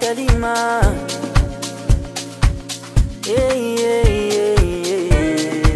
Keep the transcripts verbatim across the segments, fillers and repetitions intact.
Kalima. Yeah, yeah, yeah, yeah.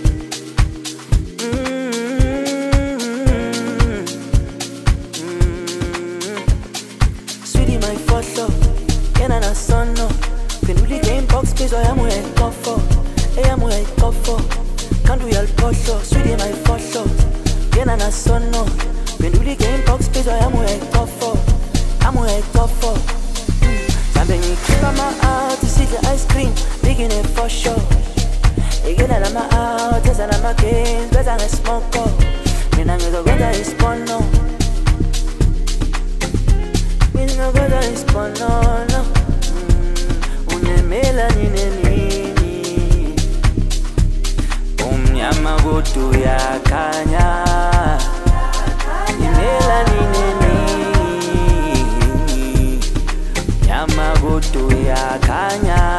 Mm-hmm. Mm-hmm. Sweetie, my photo. Yena na sono. Penduli game box, please, I am where I go for. I am where I go for. Can't do your photo. Sweetie, my photo. Yena na sono. Penduli game box, please, I am where I go for. I'm where I go for. Something you keep on my out to see the ice cream. Digging it for sure. You get out of my out, there's another game. Better than a smoke. Me na the weather is pono. Me na the weather is pono. Unemela nini nini. Umnyama gutu ya kanya. Unemela nini nini. Nyama gutu ya kanya.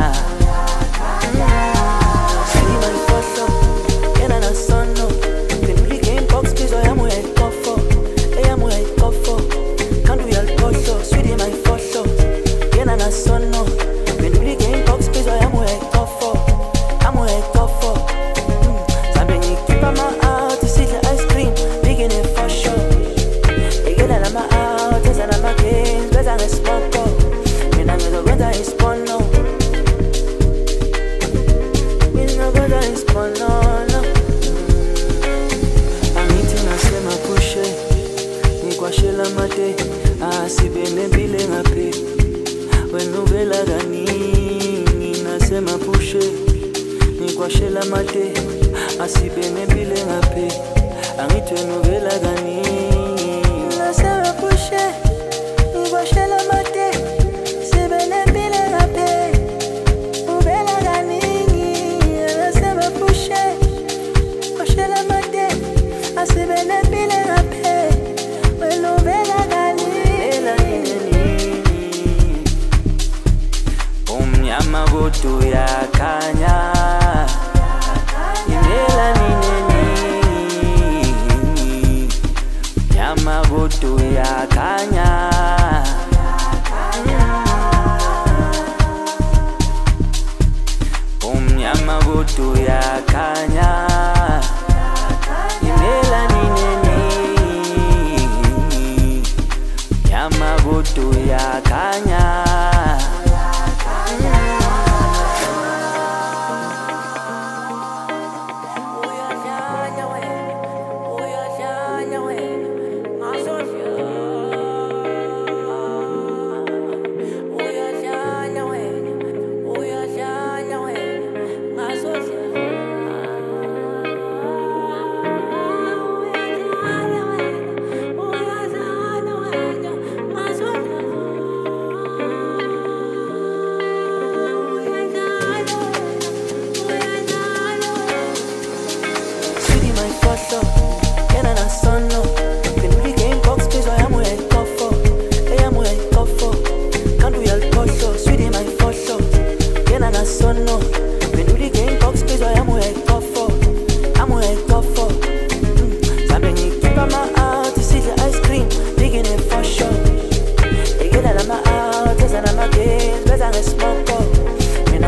Asibene bile ngape wenovela gani nasema pushe nikwashela mate asibene bile ngape angitwe novela gani nasema pushe nikwashela mate asibene bile ngape novela gani nasema pushe nikwashela mate asibene bile ngape wenovela gani Yamagutu ya kanya. Imela nini. Yamagutu ya kanya. Um yamagutu ya kanya. Imela nini. Yamagutu ya kanya.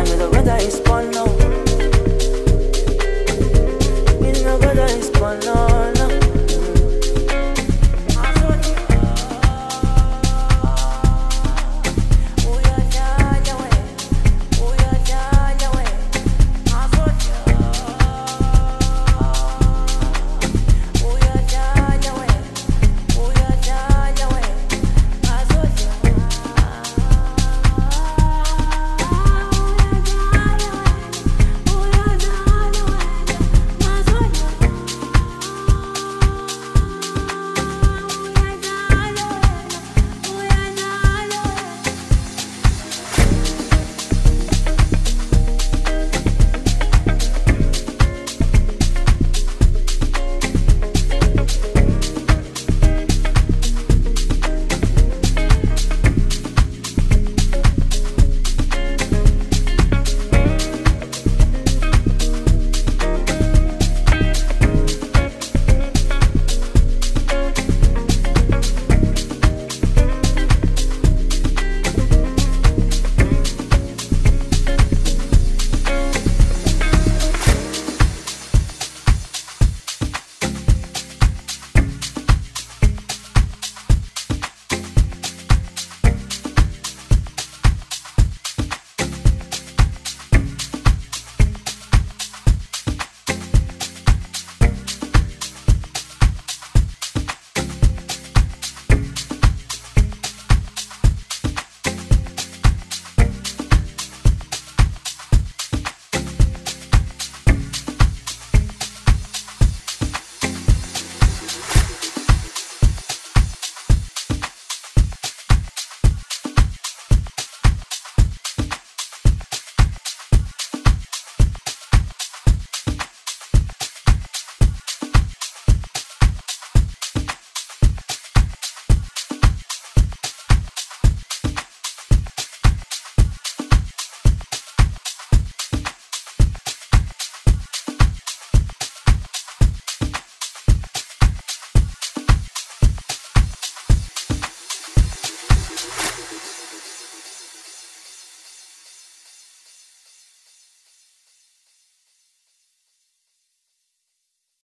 No.